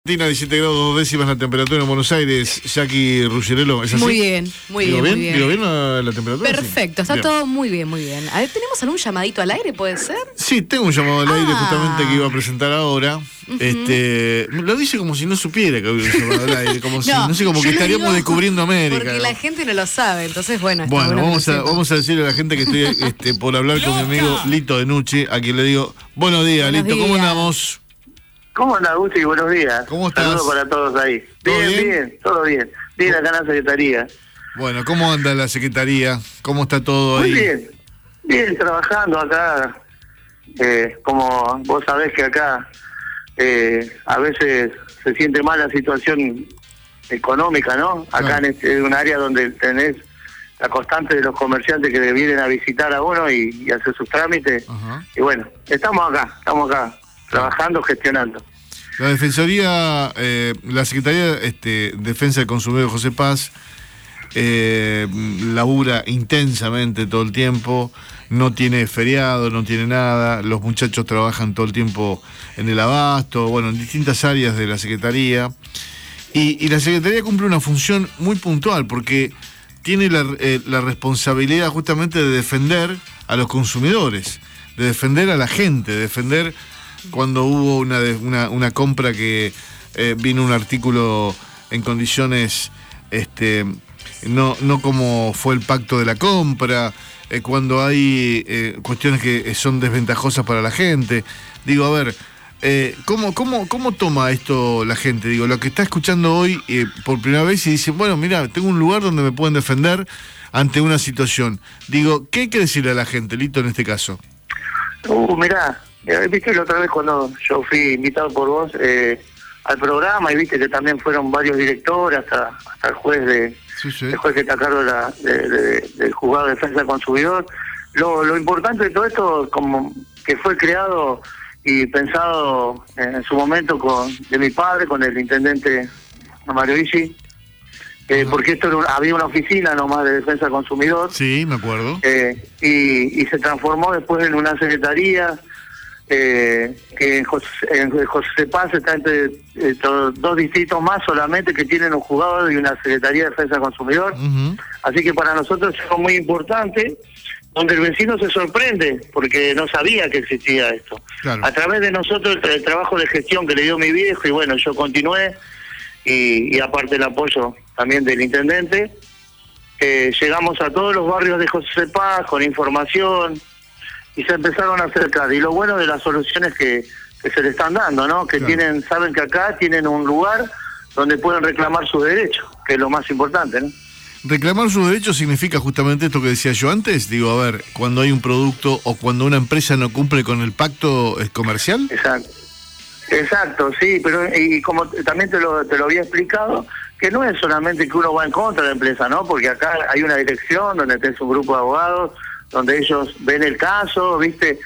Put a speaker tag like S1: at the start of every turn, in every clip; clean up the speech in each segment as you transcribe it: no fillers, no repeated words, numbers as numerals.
S1: Argentina, 17 grados 2 décimas la temperatura en Buenos Aires. Jackie Ruggiero, ¿es así?
S2: Muy bien, muy bien.
S1: ¿Digo bien la temperatura?
S2: Perfecto,
S1: sí.
S2: Está
S1: Bien.
S2: todo muy bien, muy bien. A ver, ¿tenemos algún llamadito al aire, puede ser?
S1: Sí, tengo un llamado al aire justamente que iba a presentar ahora. Lo dice como si no supiera que había un llamado al aire, como si, no sé, como que estaríamos descubriendo América.
S2: Porque la gente no lo sabe, entonces bueno.
S1: Vamos a decirle a la gente que estoy por hablar con mi amigo Lito Denucci, a quien le digo, buenos días, Lito, ¿cómo andamos?
S3: ¿Cómo anda, Gusti? Buenos días.
S1: ¿Cómo estás?
S3: Saludos para todos ahí. Bien, todo bien. Bien acá en la Secretaría.
S1: Bueno, ¿cómo anda la Secretaría? ¿Cómo está todo ahí?
S3: Muy bien, trabajando acá. Como vos sabés que acá a veces se siente mal la situación económica, ¿no? Acá en un área donde tenés la constante de los comerciantes que vienen a visitar a uno y hacer sus trámites.
S1: Ajá.
S3: Y bueno, estamos acá, trabajando, gestionando.
S1: La Defensoría, la Secretaría Defensa del Consumidor José Paz labura intensamente todo el tiempo, no tiene feriado, no tiene nada, los muchachos trabajan todo el tiempo en el abasto, bueno, en distintas áreas de la Secretaría, y la Secretaría cumple una función muy puntual, porque tiene la responsabilidad justamente de defender a los consumidores, de defender a la gente, de defender cuando hubo una compra que vino un artículo en condiciones no como fue el pacto de la compra, cuando hay cuestiones que son desventajosas para la gente. Digo, a ver, ¿cómo toma esto la gente? Digo, lo que está escuchando hoy por primera vez y dice, bueno, mira, tengo un lugar donde me pueden defender ante una situación. Digo, ¿qué hay que decirle a la gente, Lito, en este caso?
S3: Mirá, viste la otra vez cuando yo fui invitado por vos al programa y viste que también fueron varios directores hasta el juez el juez que está a cargo del juzgado de defensa del consumidor. Lo importante de todo esto, como que fue creado y pensado en su momento de mi padre, con el intendente Mario Isi, porque esto había una oficina nomás de defensa del consumidor.
S1: Sí, me acuerdo.
S3: Y se transformó después en una secretaría que en José Paz está entre dos distritos más solamente que tienen un juzgado y una secretaría de defensa del consumidor. Así que para nosotros es algo muy importante, donde el vecino se sorprende porque no sabía que existía esto.
S1: Claro.
S3: A través de nosotros el trabajo de gestión que le dio mi viejo, y bueno, yo continué, y aparte el apoyo también del intendente, llegamos a todos los barrios de José Paz con información y se empezaron a acercar. Y lo bueno de las soluciones que se le están dando, ¿no? Que
S1: claro,
S3: saben que acá tienen un lugar donde pueden reclamar sus derechos, que es lo más importante, ¿no?
S1: Reclamar sus derechos significa justamente esto que decía yo antes. Digo, a ver, cuando hay un producto o cuando una empresa no cumple con el pacto comercial.
S3: Exacto, sí, pero y como también te lo había explicado, que no es solamente que uno va en contra de la empresa, ¿no? Porque acá hay una dirección donde tenés un grupo de abogados, donde ellos ven el caso, ¿viste?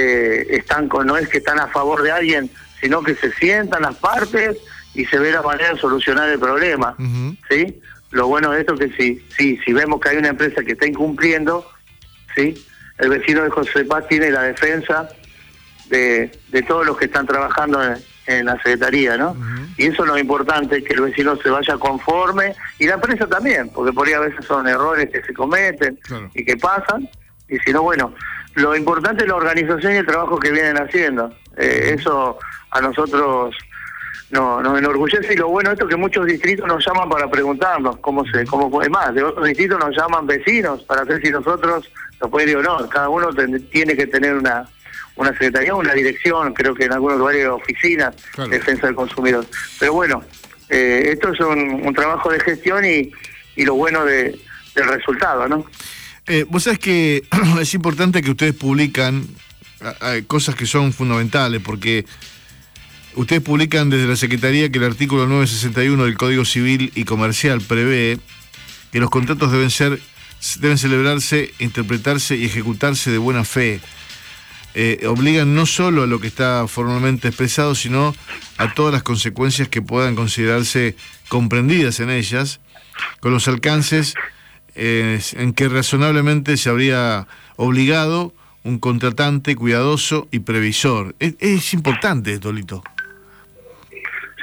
S3: No es que están a favor de alguien, sino que se sientan las partes y se ve la manera de solucionar el problema, ¿sí? Lo bueno de esto es que si vemos que hay una empresa que está incumpliendo, ¿sí? El vecino de José Paz tiene la defensa de todos los que están trabajando en la Secretaría, ¿no? Y eso es lo importante, que el vecino se vaya conforme, y la empresa también, porque por ahí a veces son errores que se cometen y que pasan, y si no, bueno, lo importante es la organización y el trabajo que vienen haciendo. Eso a nosotros nos enorgullece, y lo bueno de esto es que muchos distritos nos llaman para preguntarnos es más, de otros distritos nos llaman vecinos para ver si nosotros nos pueden ir o no. Cada uno tiene que tener una secretaría, una dirección, creo que en algunos lugares oficinas de defensa del consumidor. Pero bueno, esto es un trabajo de gestión y lo bueno del resultado, ¿no?
S1: Vos sabés que es importante que ustedes publican cosas que son fundamentales, porque ustedes publican desde la Secretaría que el artículo 961 del Código Civil y Comercial prevé que los contratos deben celebrarse, interpretarse y ejecutarse de buena fe. Obligan no solo a lo que está formalmente expresado, sino a todas las consecuencias que puedan considerarse comprendidas en ellas, con los alcances en que razonablemente se habría obligado un contratante cuidadoso y previsor. Es importante esto, Lito.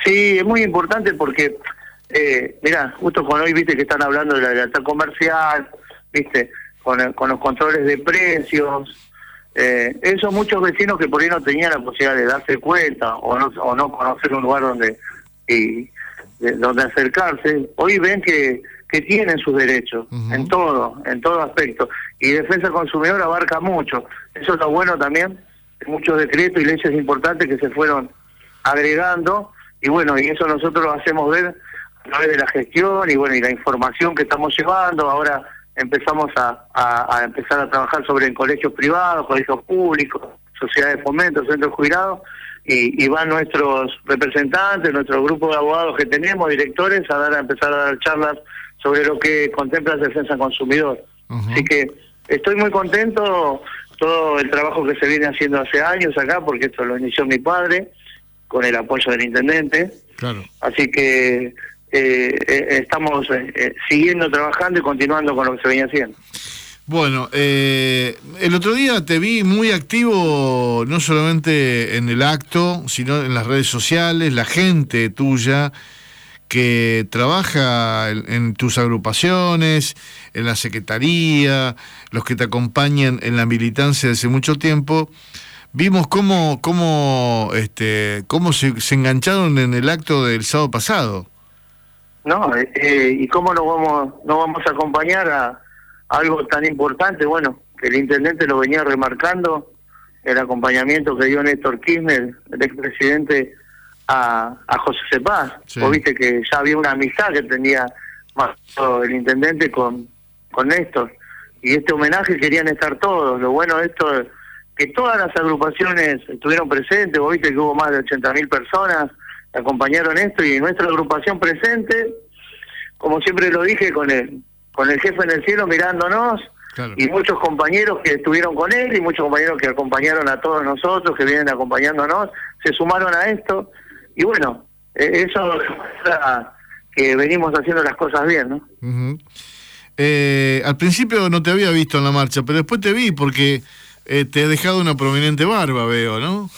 S3: Sí, es muy importante porque, mirá, justo con hoy, viste, que están hablando de la libertad comercial, viste, con los controles de precios, esos muchos vecinos que por ahí no tenían la posibilidad de darse cuenta o no conocer un lugar donde acercarse, hoy ven que tienen sus derechos en todo aspecto, y Defensa del Consumidor abarca mucho. Eso es lo bueno también, muchos decretos y leyes importantes que se fueron agregando, y bueno, y eso nosotros lo hacemos ver a través de la gestión y bueno, y la información que estamos llevando. Ahora empezamos a empezar a trabajar sobre colegios privados, colegios públicos, sociedades de fomento, centros jubilados, y van nuestros representantes, nuestro grupo de abogados que tenemos, directores, a empezar a dar charlas sobre lo que contempla la defensa del consumidor. Así que estoy muy contento, todo el trabajo que se viene haciendo hace años acá, porque esto lo inició mi padre, con el apoyo del intendente.
S1: Claro.
S3: Así que estamos siguiendo trabajando y continuando con lo que se venía haciendo.
S1: Bueno, el otro día te vi muy activo, no solamente en el acto, sino en las redes sociales, la gente tuya que trabaja en tus agrupaciones, en la secretaría, los que te acompañan en la militancia desde mucho tiempo. Vimos cómo se engancharon en el acto del sábado pasado.
S3: No, y cómo no vamos a acompañar a algo tan importante. Bueno, que el intendente lo venía remarcando, el acompañamiento que dio Néstor Kirchner, el expresidente, a José Cepaz.
S1: Sí.
S3: Vos viste que ya había una amistad que tenía el intendente con Néstor, y este homenaje querían estar todos. Lo bueno de esto es que todas las agrupaciones estuvieron presentes. Vos viste que hubo más de 80.000 personas que acompañaron esto, y nuestra agrupación presente, como siempre lo dije, con el jefe en el cielo mirándonos.
S1: Claro.
S3: Y muchos compañeros que estuvieron con él y muchos compañeros que acompañaron a todos nosotros, que vienen acompañándonos, se sumaron a esto. Y bueno, eso demuestra que venimos haciendo las cosas bien, ¿no?
S1: Al principio no te había visto en la marcha, pero después te vi porque te he dejado una prominente barba, veo, ¿no?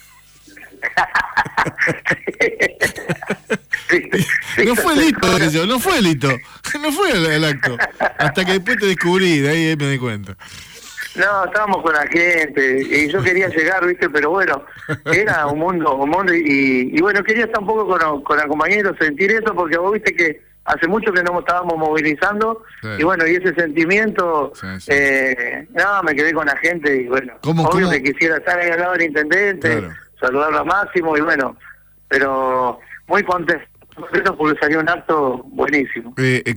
S1: No fue Lito, no fue Lito, no fue el acto, hasta que después te descubrí, de ahí me di cuenta.
S3: No, estábamos con la gente y yo quería llegar, viste, pero bueno, era un mundo y bueno, quería estar un poco con la compañeros, sentir eso, porque vos viste que hace mucho que no estábamos movilizando, sí. Y bueno, y ese sentimiento, sí. No, me quedé con la gente y bueno, obvio que quisiera estar ahí al lado del intendente, claro, saludarlo a Máximo y bueno, pero muy contento porque salió un acto buenísimo.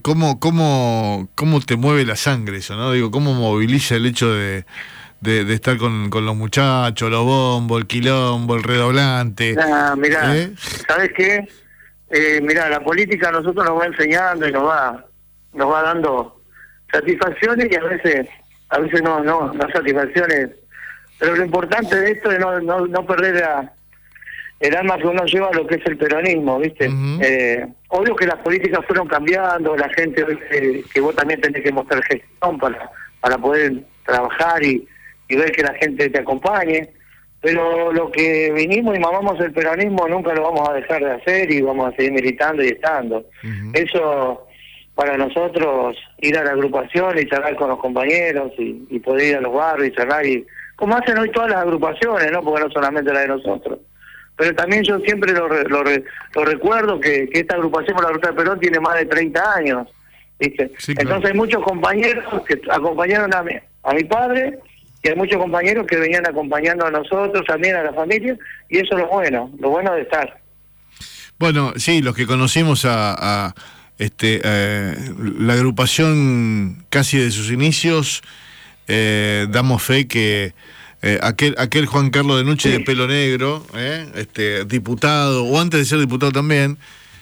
S1: ¿Cómo te mueve la sangre eso, no? Digo, ¿cómo moviliza el hecho de estar con los muchachos, los bombos, el quilombo, el redoblante?
S3: Mirá, ¿sabes qué? Mirá, la política a nosotros nos va enseñando y nos va dando satisfacciones, y a veces no satisfacciones, pero lo importante de esto es no perder el alma que uno lleva a lo que es el peronismo, ¿viste? Obvio que las políticas fueron cambiando, la gente, que vos también tenés que mostrar gestión para poder trabajar y ver que la gente te acompañe, pero lo que vinimos y mamamos el peronismo nunca lo vamos a dejar de hacer y vamos a seguir militando y estando. Eso, para nosotros, ir a la agrupación y charlar con los compañeros y poder ir a los barrios y charlar, y como hacen hoy todas las agrupaciones, ¿no? Porque no solamente la de nosotros. Pero también yo siempre lo recuerdo que esta agrupación por la Ruta de Perón tiene más de 30 años, ¿viste? Sí, claro. Entonces hay muchos compañeros que acompañaron a mi padre, y hay muchos compañeros que venían acompañando a nosotros, también a la familia, y eso es lo bueno de estar.
S1: Bueno, sí, los que conocimos a la agrupación casi de sus inicios, damos fe que aquel Juan Carlos de Nuche, sí, de pelo negro, diputado, o antes de ser diputado también,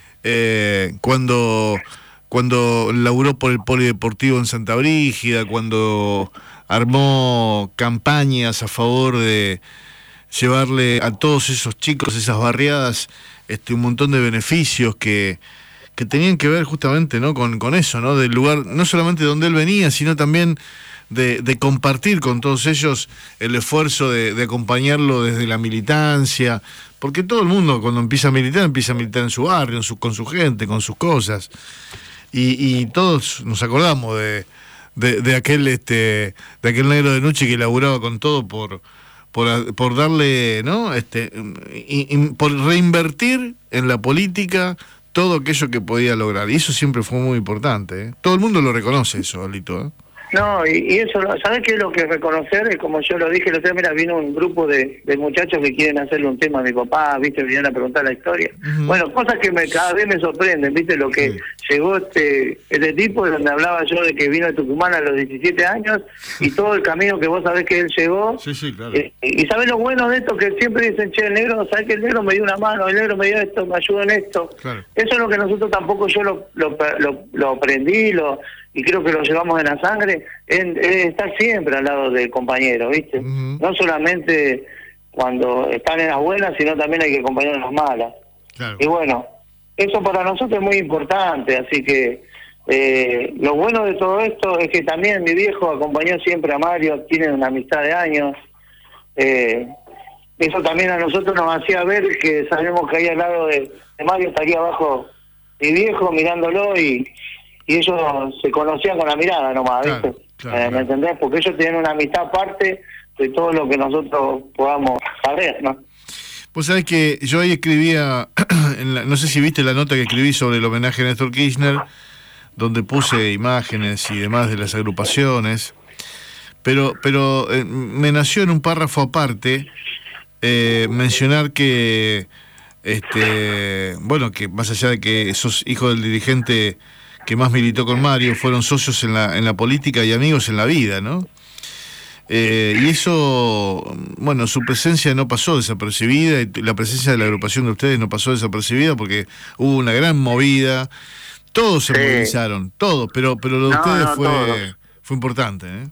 S1: cuando laburó por el Polideportivo en Santa Brígida, cuando armó campañas a favor de llevarle a todos esos chicos, esas barriadas, un montón de beneficios que tenían que ver justamente, ¿no? con eso, ¿no? Del lugar, no solamente donde él venía, sino también de compartir con todos ellos el esfuerzo de acompañarlo desde la militancia, porque todo el mundo cuando empieza a militar en su barrio, con su gente, con sus cosas, y todos nos acordamos de aquel negro de noche que laburaba con todo por darle, ¿no? Por reinvertir en la política todo aquello que podía lograr. Y eso siempre fue muy importante, ¿eh? Todo el mundo lo reconoce eso, Lito, ¿eh?
S3: No, y eso, ¿sabes qué es lo que reconocer? Es como yo lo dije el otro día, mira, vino un grupo de muchachos que quieren hacerle un tema a mi papá, ¿viste? Vinieron a preguntar la historia.
S1: Uh-huh.
S3: Bueno, cosas que cada vez me sorprenden, ¿viste? Lo que llegó este tipo, donde hablaba yo de que vino de Tucumán a los 17 años, y todo el camino que vos sabés que él llegó.
S1: Sí, claro.
S3: Y sabés lo bueno de esto, que siempre dicen, che, el negro, ¿sabés que el negro me dio una mano? El negro me dio esto, me ayudó en esto. Claro. Eso es lo que nosotros tampoco yo lo aprendí, y creo que lo llevamos en la sangre, es estar siempre al lado del compañero, ¿viste? Uh-huh. No solamente cuando están en las buenas, sino también hay que acompañar en las malas. Claro. Y bueno, eso para nosotros es muy importante, así que lo bueno de todo esto es que también mi viejo acompañó siempre a Mario, tienen una amistad de años. Eso también a nosotros nos hacía ver que sabemos que ahí al lado de Mario estaría abajo mi viejo mirándolo, y ellos se conocían con la mirada nomás, ¿viste? Claro. ¿Me entendés? Porque ellos tienen una amistad aparte de todo lo que nosotros podamos saber, ¿no?
S1: Vos sabés que yo ahí escribía, no sé si viste la nota que escribí sobre el homenaje a Néstor Kirchner, donde puse imágenes y demás de las agrupaciones, pero me nació en un párrafo aparte mencionar que, bueno, que más allá de que esos hijos del dirigente que más militó con Mario, fueron socios en la política y amigos en la vida, ¿no? Y eso, bueno, su presencia no pasó desapercibida, y la presencia de la agrupación de ustedes no pasó desapercibida, porque hubo una gran movida, todos se movilizaron, todos, pero lo de ustedes fue importante, ¿eh?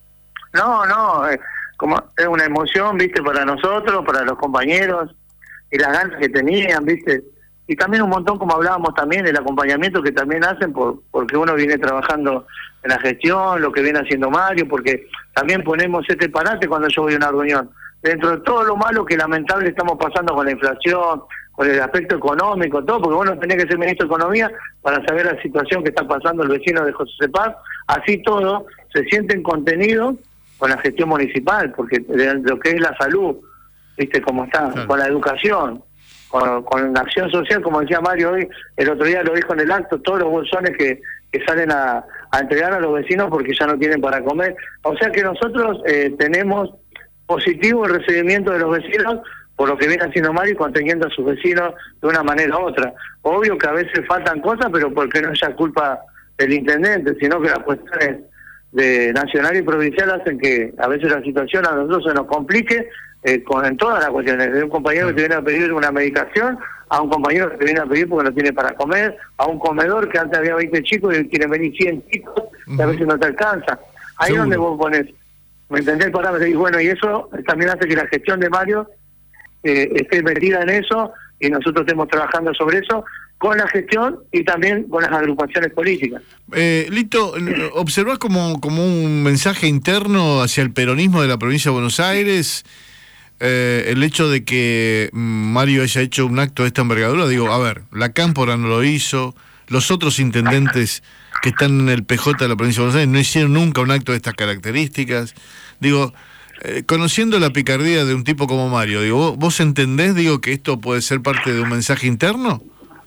S3: Como es una emoción, ¿viste? Para nosotros, para los compañeros, y las ganas que tenían, ¿viste? Y también un montón, como hablábamos también, el acompañamiento que también hacen porque uno viene trabajando en la gestión, lo que viene haciendo Mario, porque también ponemos este parate cuando yo voy a una reunión. Dentro de todo lo malo que lamentable estamos pasando con la inflación, con el aspecto económico, todo, porque uno tenía que ser ministro de Economía para saber la situación que está pasando el vecino de José Paz, así todo, se sienten contenidos con la gestión municipal, porque lo que es la salud, ¿viste cómo está? Claro. Con la educación, con la acción social, como decía Mario hoy, el otro día lo dijo en el acto, todos los bolsones que salen a entregar a los vecinos porque ya no tienen para comer. O sea que nosotros tenemos positivo el recibimiento de los vecinos por lo que viene haciendo Mario, conteniendo a sus vecinos de una manera u otra. Obvio que a veces faltan cosas, pero porque no es ya culpa del intendente, sino que las cuestiones de nacional y provincial hacen que a veces la situación a nosotros se nos complique en todas las cuestiones, de un compañero que te viene a pedir una medicación, a un compañero que te viene a pedir porque no tiene para comer, a un comedor que antes había 20 chicos y quieren venir 100 chicos, y a veces no te alcanza. Ahí es donde vos pones, ¿me entendés el parámetro? Y bueno, y eso también hace que la gestión de Mario esté metida en eso, y nosotros estemos trabajando sobre eso, con la gestión y también con las agrupaciones políticas.
S1: Lito, ¿observás como un mensaje interno hacia el peronismo de la provincia de Buenos Aires el hecho de que Mario haya hecho un acto de esta envergadura? Digo, a ver, la Cámpora no lo hizo, los otros intendentes que están en el PJ de la provincia de Buenos Aires no hicieron nunca un acto de estas características. Digo, conociendo la picardía de un tipo como Mario, digo, ¿vos entendés, digo, que esto puede ser parte de un mensaje interno?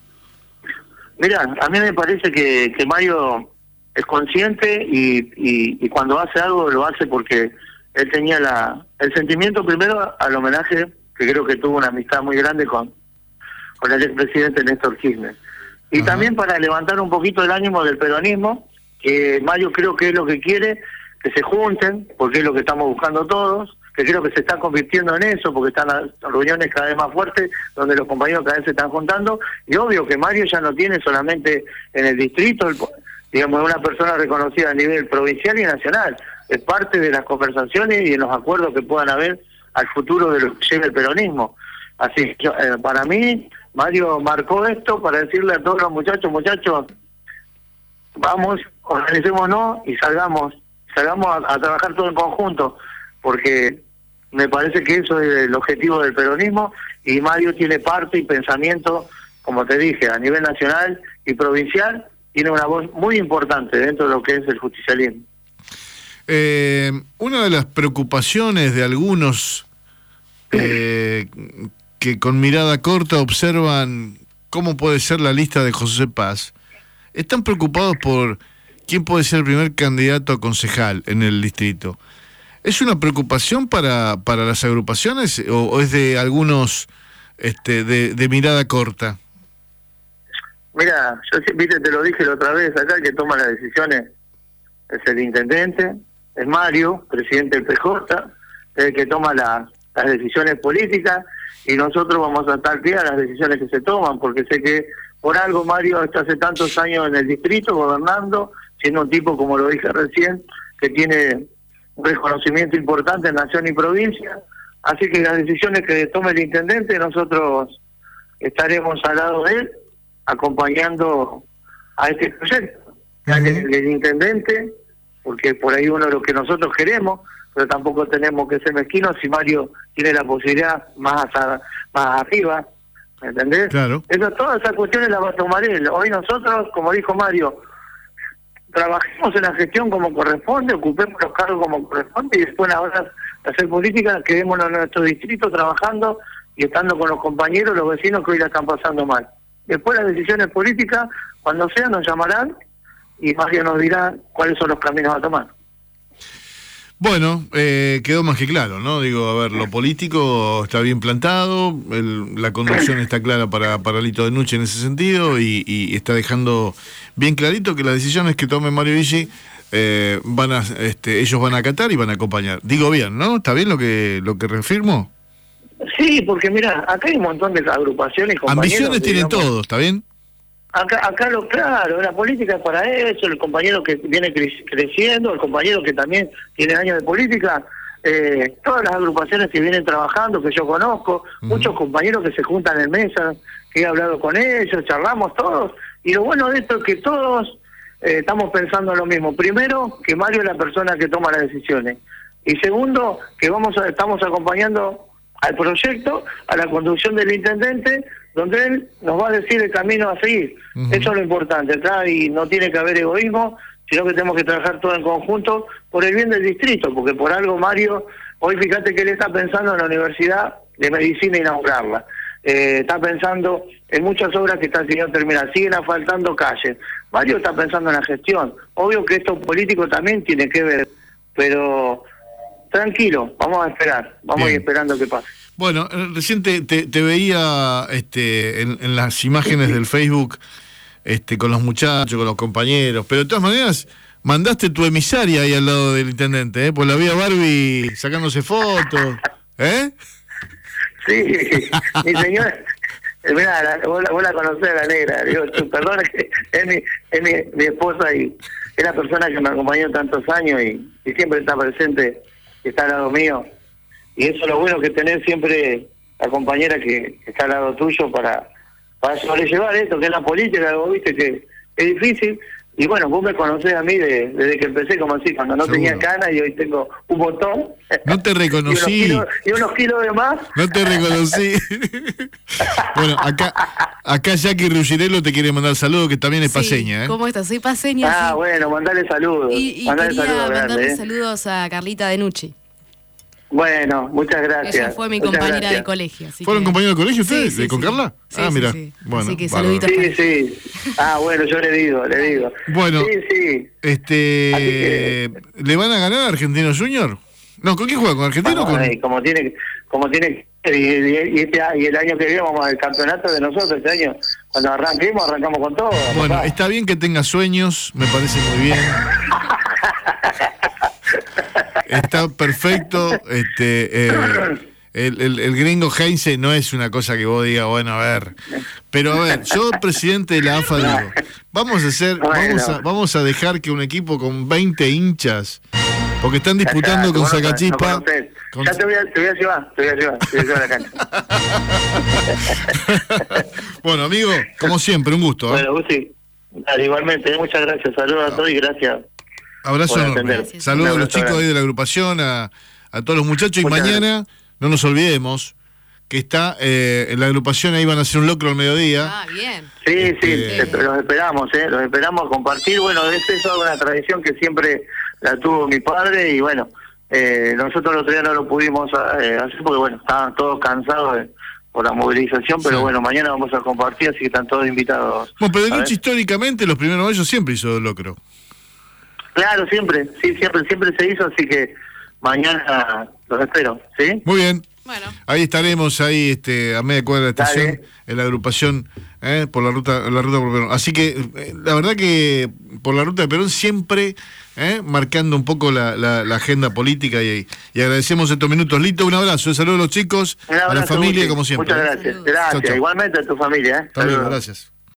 S3: Mira, a mí me parece que Mario es consciente y cuando hace algo lo hace porque él tenía el sentimiento primero al homenaje, que creo que tuvo una amistad muy grande con el expresidente Néstor Kirchner. Y Ajá. También para levantar un poquito el ánimo del peronismo, que Mario creo que es lo que quiere, que se junten, porque es lo que estamos buscando todos, que creo que se está convirtiendo en eso, porque están las reuniones cada vez más fuertes, donde los compañeros cada vez se están juntando, y obvio que Mario ya no tiene solamente en el distrito, digamos, una persona reconocida a nivel provincial y nacional, es parte de las conversaciones y de los acuerdos que puedan haber al futuro de lo que lleve el peronismo. Así que para mí, Mario marcó esto para decirle a todos los muchachos, vamos, organicémonos y salgamos salgamos a trabajar todo en conjunto, porque me parece que eso es el objetivo del peronismo, y Mario tiene parte y pensamiento, como te dije, a nivel nacional y provincial, tiene una voz muy importante dentro de lo que es el justicialismo.
S1: Una de las preocupaciones de algunos que con mirada corta observan cómo puede ser la lista de José Paz, están preocupados por quién puede ser el primer candidato a concejal en el distrito. ¿Es una preocupación para las agrupaciones o es de algunos de mirada corta?
S3: Mira, yo viste, te lo dije la otra vez, acá el que toma las decisiones es el intendente, es Mario, presidente del PJ, es el que toma las decisiones políticas, y nosotros vamos a estar pie a las decisiones que se toman, porque sé que por algo Mario está hace tantos años en el distrito gobernando, siendo un tipo, como lo dije recién, que tiene un reconocimiento importante en nación y provincia, así que las decisiones que tome el intendente, nosotros estaremos al lado de él, acompañando a este proyecto. El intendente, porque por ahí uno de lo que nosotros queremos, pero tampoco tenemos que ser mezquinos si Mario tiene la posibilidad más arriba, ¿me entendés?
S1: Claro.
S3: Todas esas cuestiones las va a tomar él. Hoy nosotros, como dijo Mario, trabajemos en la gestión como corresponde, ocupemos los cargos como corresponde, y después a la hora de hacer política, quedémonos en nuestro distrito trabajando y estando con los compañeros, los vecinos que hoy la están pasando mal. Después las decisiones políticas, cuando sea, nos llamarán y Mario nos dirá cuáles son los caminos a tomar.
S1: Bueno, quedó más que claro, ¿no? Digo, a ver, lo político está bien plantado, la conducción está clara para Lito Denucci en ese sentido, y está dejando bien clarito que las decisiones que tome Mario Viggi ellos van a acatar y van a acompañar. Digo bien, ¿no? ¿Está bien lo que reafirmo?
S3: Sí, porque mira, acá hay un montón de agrupaciones y compañeros.
S1: Ambiciones tienen todos, ¿está bien?
S3: Acá claro, la política es para eso, el compañero que viene creciendo, el compañero que también tiene años de política, todas las agrupaciones que vienen trabajando, que yo conozco, muchos compañeros que se juntan en mesas, que he hablado con ellos, charlamos todos, y lo bueno de esto es que todos estamos pensando en lo mismo. Primero, que Mario es la persona que toma las decisiones, y segundo, que estamos acompañando al proyecto, a la conducción del intendente, donde él nos va a decir el camino a seguir. Eso es lo importante, ¿tá? Y no tiene que haber egoísmo, sino que tenemos que trabajar todo en conjunto por el bien del distrito, porque por algo Mario, hoy fíjate que él está pensando en la Universidad de Medicina inaugurarla, está pensando en muchas obras que están sin terminar, siguen asfaltando calles. Mario está pensando en la gestión, obvio que esto político también tiene que ver, pero tranquilo, vamos a esperar, vamos a ir esperando qué pasa.
S1: Bueno, recién te veía en las imágenes del Facebook con los muchachos, con los compañeros, pero de todas maneras mandaste tu emisaria ahí al lado del intendente, pues la vi a Barbie sacándose fotos,
S3: Sí, mi señora, mirá, vos la conocés a la negra, digo, perdón, es mi esposa y es la persona que me acompañó tantos años y siempre está presente, está al lado mío. Y eso es lo bueno, que tener siempre la compañera que está al lado tuyo para sobrellevar esto, que es la política, vos viste que es difícil. Y bueno, vos me conocés a mí desde que empecé como así, cuando no tenía canas, y hoy tengo un montón.
S1: No te reconocí.
S3: y unos kilos de más.
S1: No te reconocí. Bueno, acá Jackie Ruggiero te quiere mandar saludos, que también es paseña,
S2: ¿Cómo estás? Soy paseña.
S3: Ah, bueno, mandale saludos.
S2: Y
S3: mandale
S2: quería
S3: saludos
S2: mandarle saludos a Carlita Denucci.
S3: Bueno, muchas gracias.
S2: Ella fue mi compañera de colegio.
S1: ¿Fueron compañeros de colegio ustedes?
S2: Sí,
S1: ¿Con Carla?
S2: Sí,
S1: mira.
S2: Sí.
S1: Bueno,
S2: así que saluditos.
S3: Sí. Ah, bueno, yo le digo.
S1: Bueno,
S3: sí.
S1: ¿Le van a ganar a Argentino Junior? No, ¿con quién juega? ¿Con Argentino?
S3: Como tiene y el año que viene vamos al campeonato de nosotros este año. Cuando arrancamos con todo.
S1: Bueno,
S3: papá.
S1: Está bien que tenga sueños, me parece muy bien. Está perfecto. El gringo Heinze no es una cosa que vos digas, bueno, a ver. Pero a ver, yo, presidente de la AFA, digo, vamos a dejar que un equipo con 20 hinchas, porque están disputando con Sacachispa.
S3: Ya te voy a llevar a la cancha.
S1: Bueno, amigo, como siempre, un gusto.
S3: Bueno, Gusti, igualmente, muchas gracias. Saludos a todos y gracias
S1: Abrazo
S3: por
S1: enorme.
S3: atender.
S1: Saludos a
S3: Un
S1: los
S3: abrazo
S1: chicos ahí
S3: grande.
S1: de la agrupación, a todos los muchachos. Y
S3: Muchas
S1: mañana, no nos olvidemos, que está en la agrupación, ahí van a hacer un locro al mediodía.
S2: Ah, bien.
S3: Sí, los esperamos, los esperamos a compartir. Bueno, eso es una tradición que siempre la tuvo mi padre y bueno, nosotros el otro día no lo pudimos hacer porque bueno, estaban todos cansados por la movilización, pero
S1: Sí.
S3: bueno, mañana vamos a compartir, así que están todos invitados.
S1: Bueno, pero de
S3: ¿Sabes?
S1: Nucci históricamente, los primeros años siempre hizo locro.
S3: Claro, siempre se hizo, así que mañana los espero, ¿sí?
S1: Muy bien.
S2: Bueno.
S1: Ahí estaremos, ahí a media cuadra de la estación,
S3: Dale.
S1: en la agrupación, por la ruta por Perón. Así que, la verdad que por la ruta de Perón siempre marcando un poco la agenda política y agradecemos estos minutos. Lito, un abrazo, saludos a los chicos,
S3: Un abrazo,
S1: a la familia,
S3: Guti.
S1: como siempre.
S3: Muchas gracias.
S2: Saludos.
S3: Gracias.
S1: Chau, chau.
S3: Igualmente a tu familia.
S1: Hasta luego,
S3: Saludos.
S1: gracias.